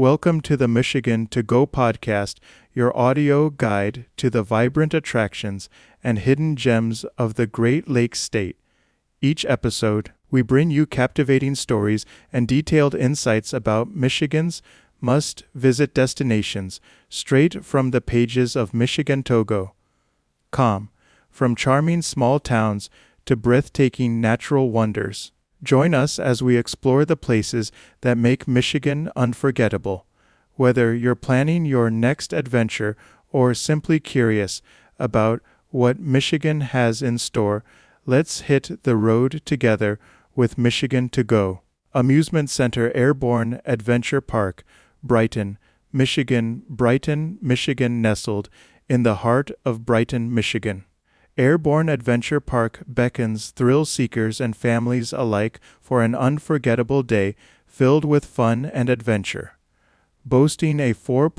Welcome to the Michigan To Go podcast, your audio guide to the vibrant attractions and hidden gems of the Great Lakes State. Each episode, we bring you captivating stories and detailed insights about Michigan's must-visit destinations straight from the pages of MichiganToGo.com. From charming small towns to breathtaking natural wonders. Join us as we explore the places that make Michigan unforgettable. Whether you're planning your next adventure or simply curious about what Michigan has in store, let's hit the road together with Michigan To Go. Amusement Center Airborne Adventure Park, Brighton, Michigan. Brighton, Michigan, nestled in the heart of Brighton, Michigan. Airborne Adventure Park beckons thrill seekers and families alike for an unforgettable day filled with fun and adventure. Boasting a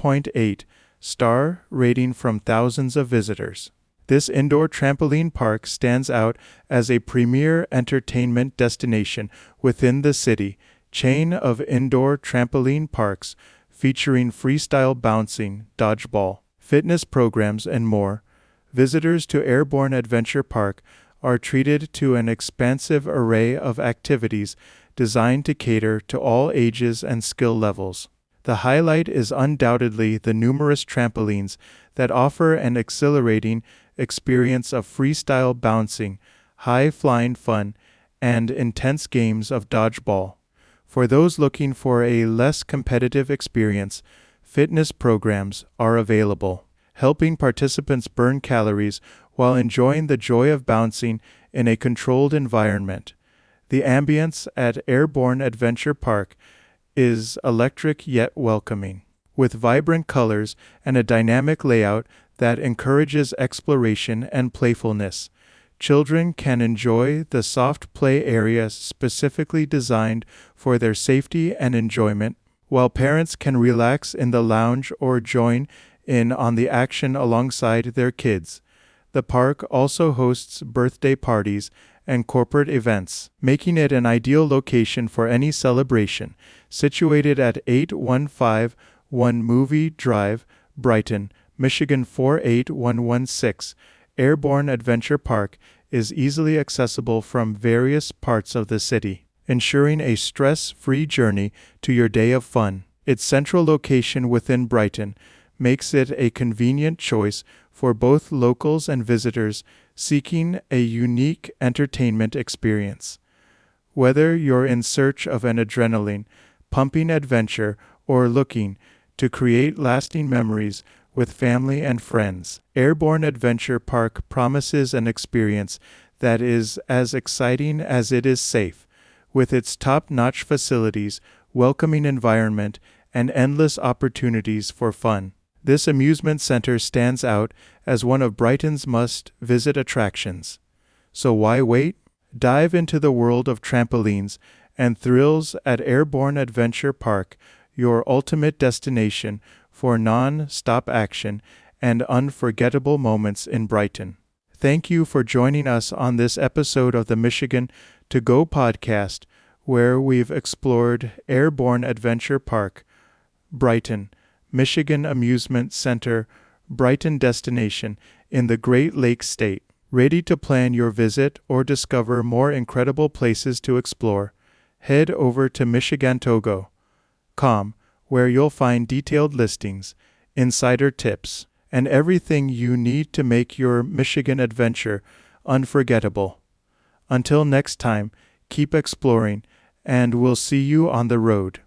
4.8-star rating from thousands of visitors, this indoor trampoline park stands out as a premier entertainment destination within the city chain of indoor trampoline parks featuring freestyle bouncing, dodgeball, fitness programs, and more. Visitors to Airborne Adventure Park are treated to an expansive array of activities designed to cater to all ages and skill levels. The highlight is undoubtedly the numerous trampolines that offer an exhilarating experience of freestyle bouncing, high-flying fun, and intense games of dodgeball. For those looking for a less competitive experience, fitness programs are available, helping participants burn calories while enjoying the joy of bouncing in a controlled environment. The ambience at Airborne Adventure Park is electric yet welcoming, with vibrant colors and a dynamic layout that encourages exploration and playfulness. Children can enjoy the soft play areas specifically designed for their safety and enjoyment, while parents can relax in the lounge or join in on the action alongside their kids. The park also hosts birthday parties and corporate events, making it an ideal location for any celebration. Situated at 8151 Movie Drive, Brighton, Michigan 48116, Airborne Adventure Park is easily accessible from various parts of the city, ensuring a stress-free journey to your day of fun. Its central location within Brighton makes it a convenient choice for both locals and visitors seeking a unique entertainment experience. Whether you're in search of an adrenaline-pumping adventure or looking to create lasting memories with family and friends, Airborne Adventure Park promises an experience that is as exciting as it is safe. With its top-notch facilities, welcoming environment, and endless opportunities for fun, this amusement center stands out as one of Brighton's must-visit attractions. So why wait? Dive into the world of trampolines and thrills at Airborne Adventure Park, your ultimate destination for non-stop action and unforgettable moments in Brighton. Thank you for joining us on this episode of the Michigan To Go podcast, where we've explored Airborne Adventure Park, Brighton, Michigan Amusement Center, Brighton destination in the Great Lakes State. Ready to plan your visit or discover more incredible places to explore? Head over to MichiganToGo.com, where you'll find detailed listings, insider tips, and everything you need to make your Michigan adventure unforgettable. Until next time, keep exploring, and we'll see you on the road.